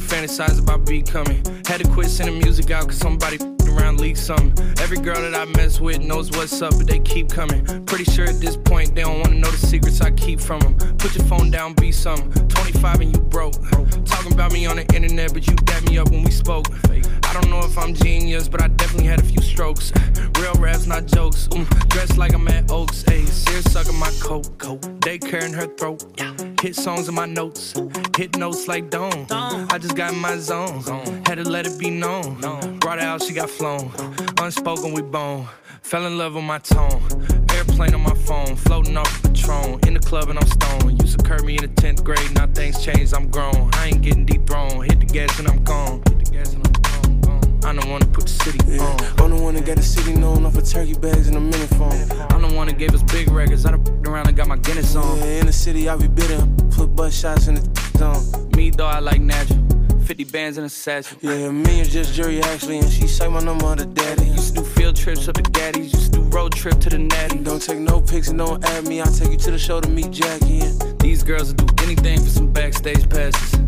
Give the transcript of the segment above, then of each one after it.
fantasize about becoming. Had to quit sending music out cause somebody around leaked something. Every girl that I mess with knows what's up, but they keep coming. Pretty sure at this point they don't wanna know the secrets I keep from them. Put your phone down, be something. 25 and you broke. Talking about me on the internet, but you dapped me up when we spoke. I don't know if I'm genius, but I definitely had a few strokes. Real raps, not jokes. Dressed like I'm at Oaks. Ayy, Sears sucking my coat. Daycare in her throat. Hit songs in my notes. Hit notes like Dawn. I just got in my zone. Had to let it be known. Brought her out, she got flown. Unspoken, we bone. Fell in love with my tone. Airplane on my phone. Floating off the Patron. In the club and I'm stoned. Used to curb me in the 10th grade. Now things changed, I'm grown. I ain't getting dethroned. Hit the gas and I'm gone. I'm the one that put the city on. I'm the one that got the city known off of turkey bags and a minute phone. I'm the one that gave us big records. I done around and got my Guinness on. Yeah, in the city I be bidding. Put butt shots in the zone. Me though, I like natural. 50 bands in a satchel. Yeah, me and just jury actually, and she say my number to daddy. Used to do field trips up to Gaddy's. Used to do road trip to the Natty. Don't take no pics and don't add me. I'll take you to the show to meet Jackie. These girls will do anything for some backstage passes.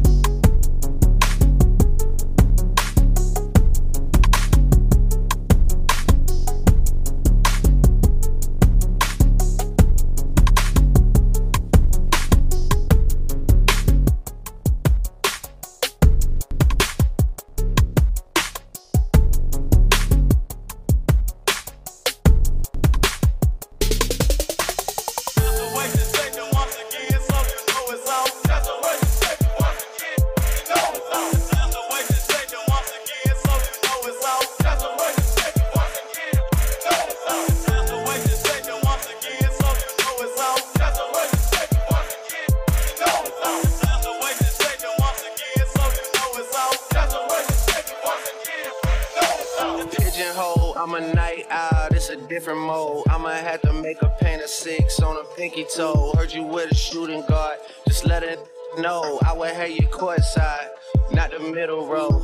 I'm a night owl, it's a different mode. I'ma have to make a paint of 6 on a pinky toe. Heard you with a shooting guard, just let it know. I would have you courtside, not the middle row.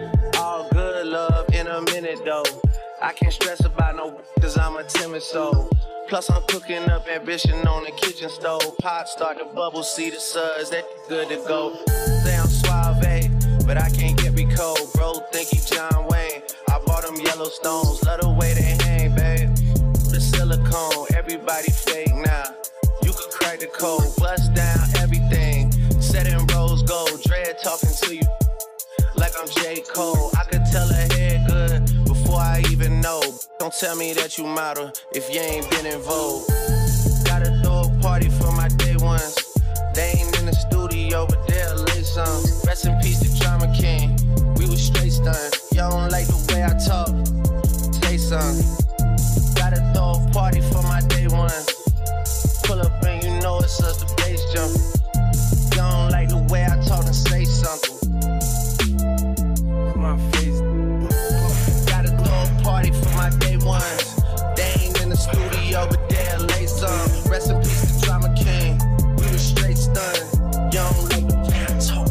All good love in a minute though. I can't stress about no cause I'm a timid soul. Plus I'm cooking up ambition on the kitchen stove. Pot start to bubble, see the suds, that good to go. Say I'm suave, but I can't get me cold. Bro, think he John Wayne. I bought them Yellowstones, love the way they hang, babe. The silicone, everybody fake now. You could crack the code, bust down everything. Set in rose gold, dread talking to you like I'm J. Cole. I could tell her head good before I even know. Don't tell me that you model if you ain't been in Vogue. Gotta throw a party for my day ones. They ain't in the studio, but they'll lay some. Rest in peace to Drama King. We was straight stunned. Y'all don't like the way I talk. Say something. Gotta throw a party for my day ones. Pull up and you know it's us, the bass jump. Y'all don't like the way I talk and say something. My face. Gotta throw a party for my day ones. They ain't in the studio, but they'll lay some. Rest in peace to Drama King. We was straight stunned. Y'all don't like the way I talk.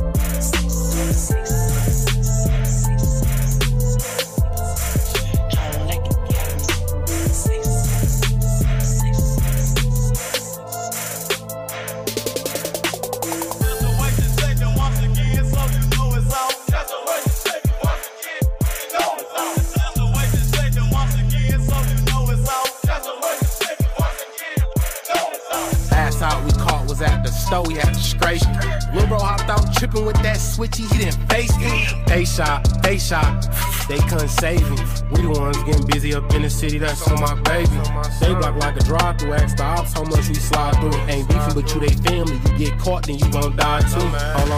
We had to scrape. Lil' bro hopped out tripping with that switchy, he didn't face me. A-shot, they couldn't save me. We the ones getting busy up in the city, that's on my baby. They block like a drive-through, ask the ops how much we slide through. Ain't beefing but you they family, you get caught then you gon' die too. Hold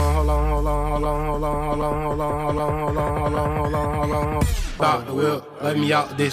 on. Stop the wheel, let me out this.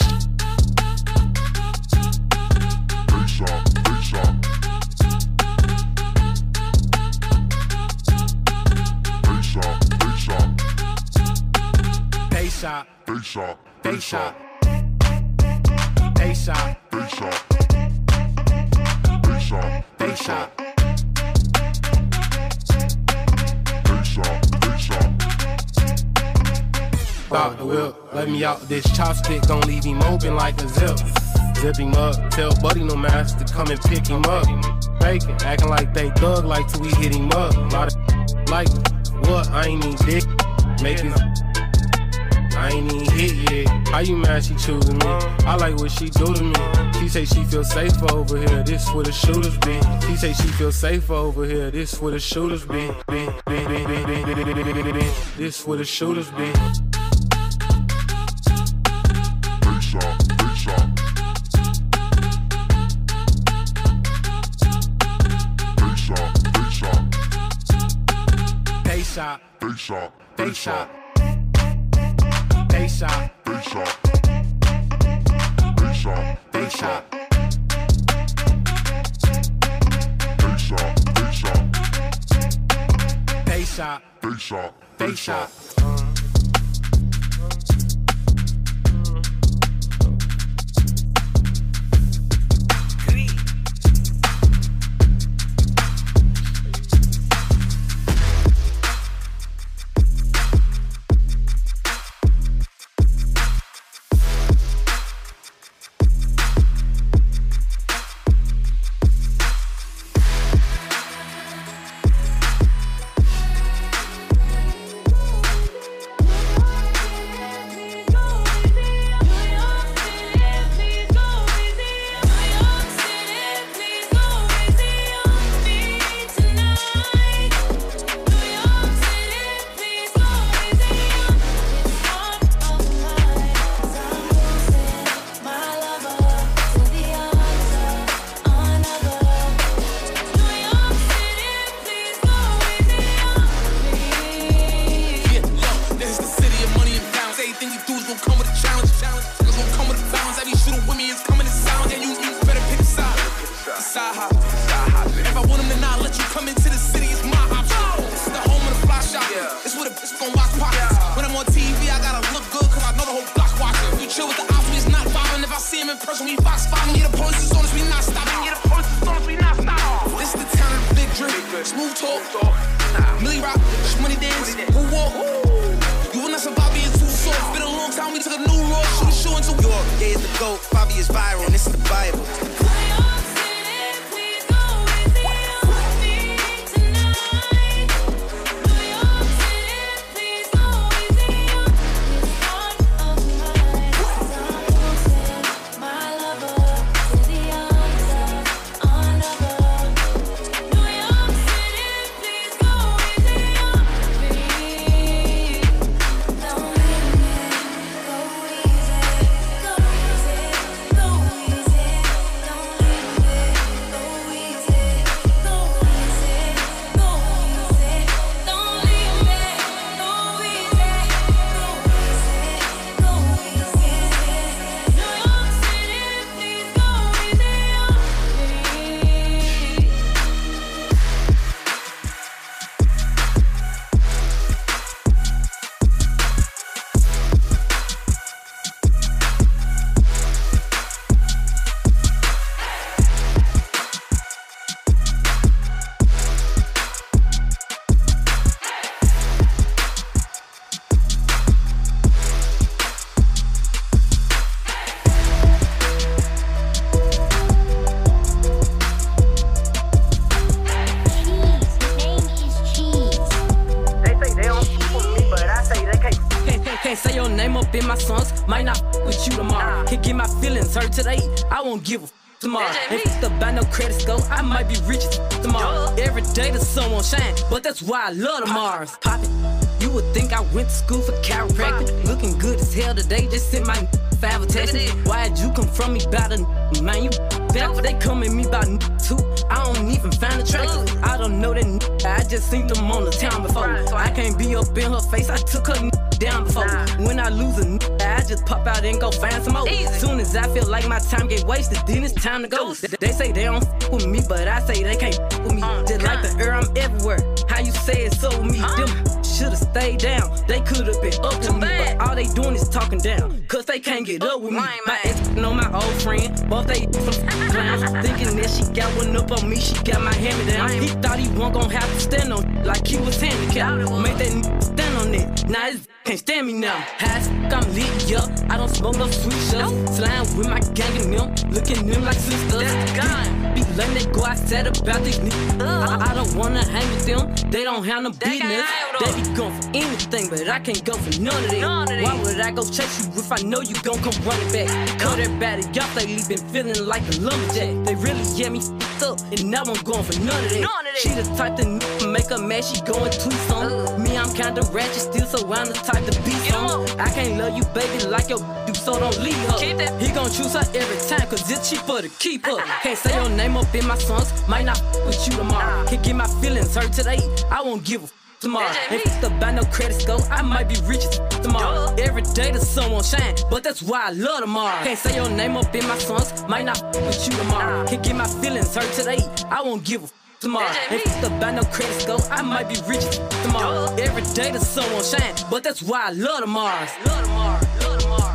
Stop the wheel, let me out this chopstick, gon' leave him open like a zip. Zip him up, tell buddy no master to come and pick him up. Faking, acting like they thug like till we hit him up. Lot of like what? I ain't need dick. making. I ain't even hit yet. How you mad she choosing me? I like what she do to me. She say she feel safer over here. This where the shooters be. She say she feel safer over here. This where the shooters be. This where the shooters be. They shot. They shot. They shot. They shot. They shot. They shot. They shot. They shot. They shot. They shot. They shot. They shot. Today, I won't give a tomorrow. If it's about no credit score, I might be rich as tomorrow. Every day the sun won't shine, but that's why I love the Mars. Poppin', you would think I went to school for chiropractic. Looking good as hell today, just sent my 5 attachments. Why'd you come from me about a man? You back, they come at me about too. I don't even find attractive. I don't know that I just seen them on the town before. I can't be up in her face, I took her down before. When I lose a I just pop out and go find some more. Soon as I feel like my time get wasted, then it's time to go. They say they don't f with me, but I say they can't f with me. Just like the air, I'm everywhere. How you say it's so with me? Them should've stayed down. They could've been up to me, but all they doing is talking down. Cause they can't get up with me. My ex know my old friend, both they some clowns. Thinking that she got one up on me, she got my hand down. He thought he wasn't gon' have to stand on like he was handicapped. Made that stand on it. Now this can't stand me now. High I'm lit, yeah. I don't smoke no sweet shots. Slime with my gang and them, looking them like sisters. Be letting they go outside about these niggas. I don't wanna hang with them. They don't have no business. They be going for anything, but I can't go for none of that. Why would I go chase you if I know you gon' come running back? Cut everybody off lately, been feeling like a lumberjack. They really get me f***ed up, and now I'm going for none of that. She the type to make her mad, she going tweet some. Me, I'm kinda ratchet still, so I'm the type to be some. I can't love you, baby, like your do, so don't leave her. He gon' choose her every time, cause it's cheaper to keep her. Can't say your name up in my songs, might not f with you tomorrow. Can't get my feelings hurt today, I won't give a f tomorrow. If it's about no credit score, I might be rich as f tomorrow. Every day the sun won't shine, but that's why I love tomorrow. Can't say your name up in my songs, might not f with you tomorrow. Can't get my feelings hurt today, I won't give a f tomorrow. If it's about no credit score, I might be rich as f tomorrow. Every day the sun won't shine, but that's why I love tomorrow. Love tomorrow. Love tomorrow.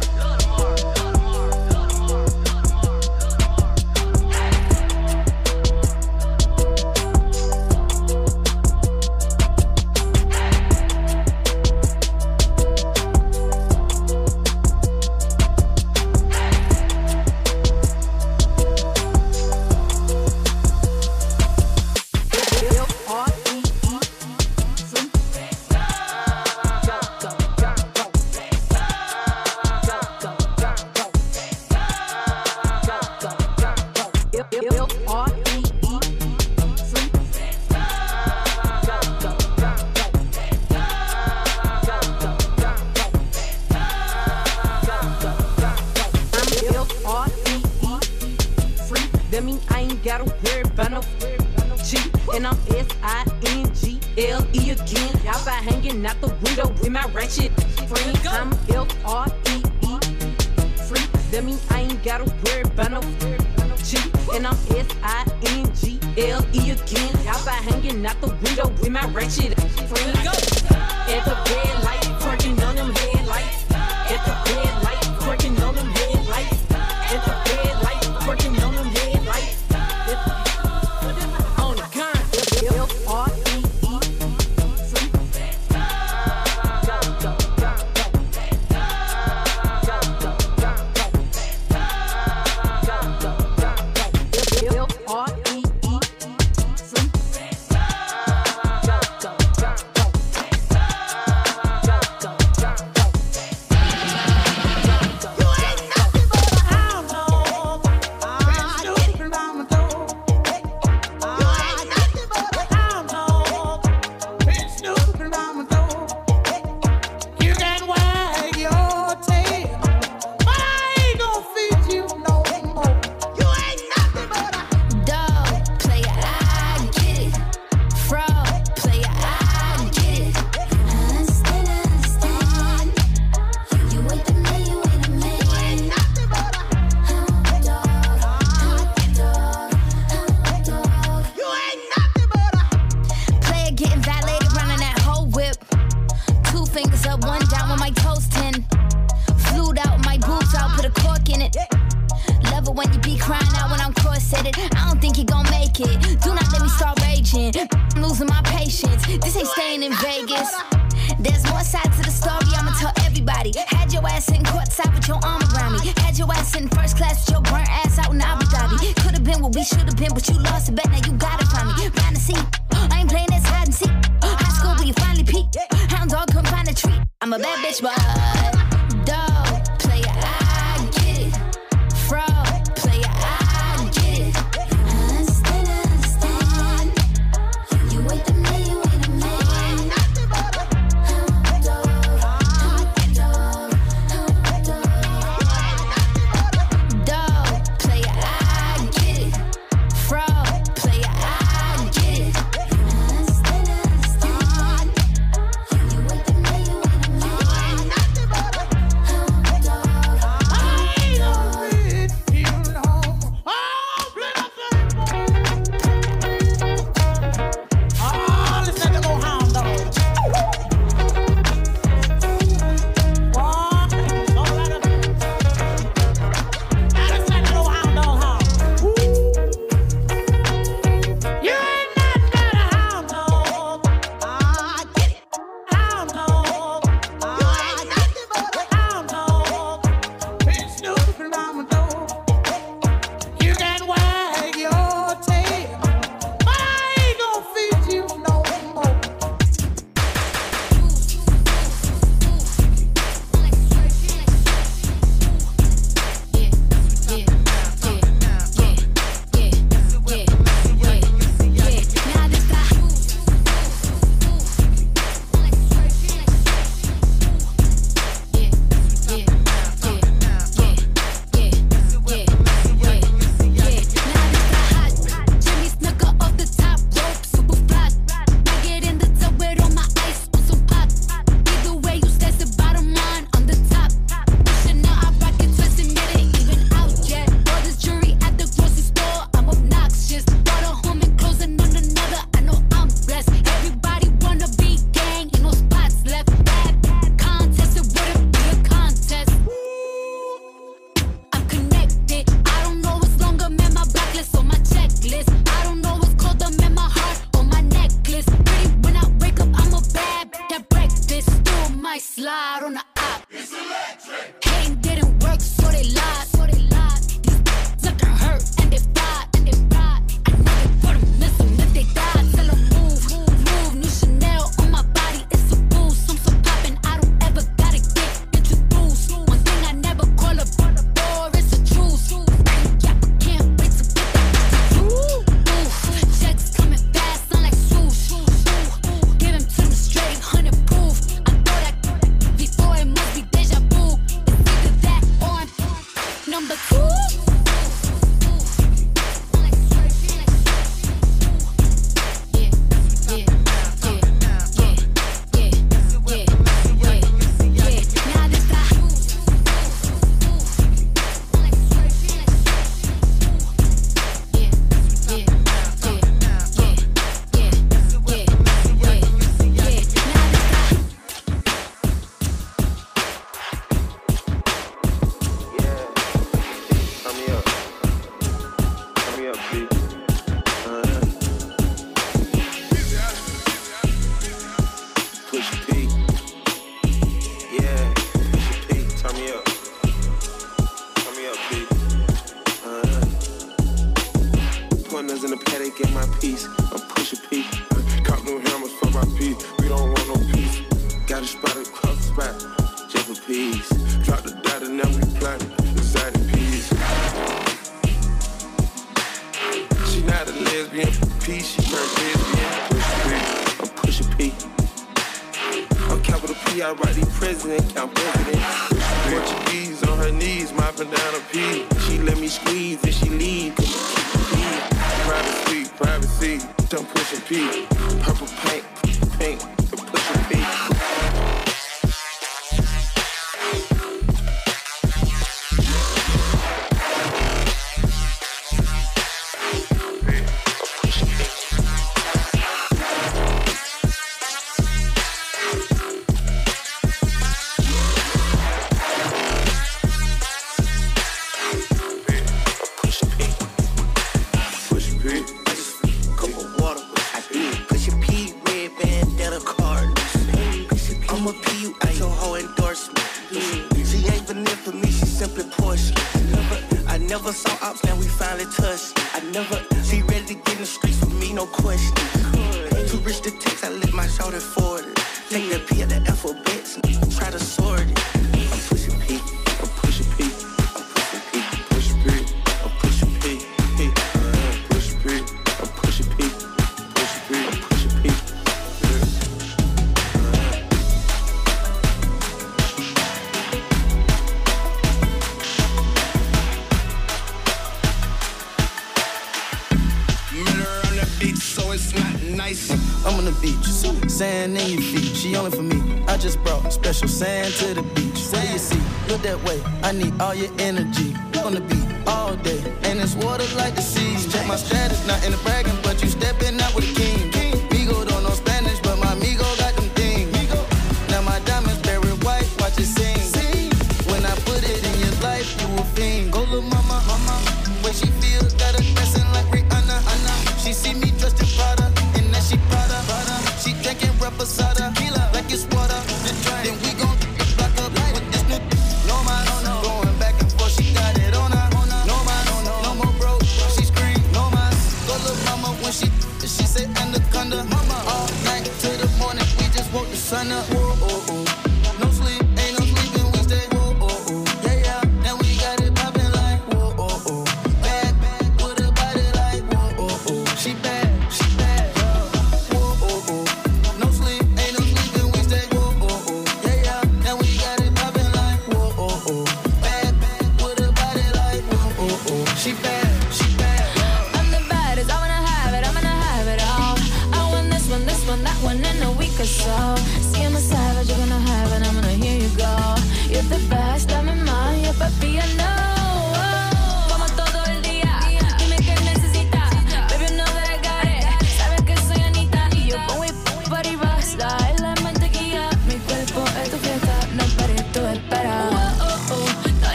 I'm on the beach, sand in your feet. She only for me. I just brought special sand to the beach. What do you see? Look that way. I need all your energy. On the beat all day, and it's water like the seas. Check my status, not in the bragging, but you stepping out with a king. Migo don't know Spanish, but my Migo got them things. Now my diamonds very white, watch it sing. When I put it in your life, you a fiend. Go little mama, when she feels, got her dressing like Rihanna. She see me dressed in Prada. She Prada, she drinking reposada, like it's water. Then we gon' back up with this new. No man, going back and forth, she got it on her. No man, no more broke. She scream, no man. Go look mama when she say anaconda. All night till the morning, we just woke the sun up. No sleep, ain't no sleeping, we stay. Yeah, then we got it poppin' like. Bad,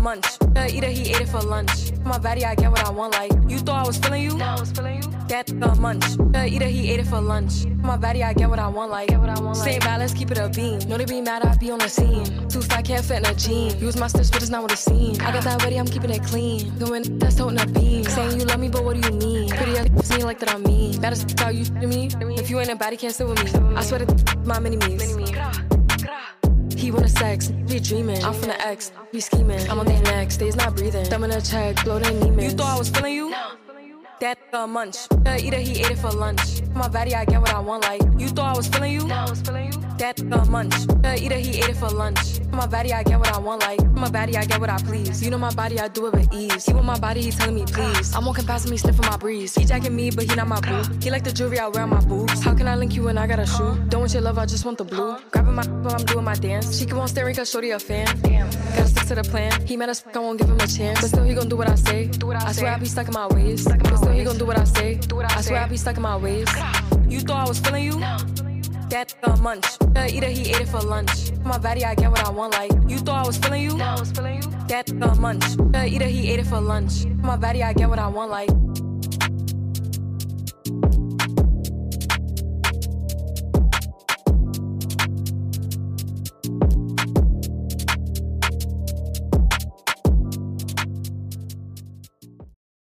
munch. Eater, he ate it for lunch. My body, I get what I want. Like you thought I was feeling you. Now I was feeling you. That munch. Eater, he ate it for lunch. My body, I get what I want. Like same balance, keep it a beam. No, they be mad, I be on the scene. Too fat, can't fit in a jean. Use my steps, but it's not what it seems. I got that ready, I'm keeping it clean. Going that's toting a beam. Saying you love me, but what do you mean? Pretty ass me like that I mean. Baddest how you to me. If you ain't a baddie, can't sit with me. I swear to my mini-me's. He wanna sex, be dreaming. I'm from the X, be scheming. I'm on their next, days not breathing. Thumb in a check, blow their demons. You thought I was feeling you? No. That munch. Eater, he ate it for lunch. My body, I get what I want. Like you thought I was feeling you? No, I was feeling you. That munch. Eater, he ate it for lunch. My body, I get what I want. Like my body, I get what I please. You know my body, I do it with ease. He want my body, he telling me please. I'm walking past me, sniffing my breeze. He jacking me, but he not my boo. He like the jewelry I wear on my boobs. How can I link you when I got a shoe? Don't want your love, I just want the blue. Grabbing my while I'm doing my dance. She keep on staring cause shorty a fan. Damn. Gotta stick to the plan. He mad as fuck, I won't give him a chance. But still he gon' do what I say. I swear I be stuck in my ways. But still he gon' do what I say. I swear I be stuck in my ways. You thought I was feeling you? No. That munch. Eater, he ate it for lunch. My body, I get what I want. Like you thought I was feeling you? No, I was feeling you. That munch. Eater, he ate it for lunch. My body, I get what I want. Like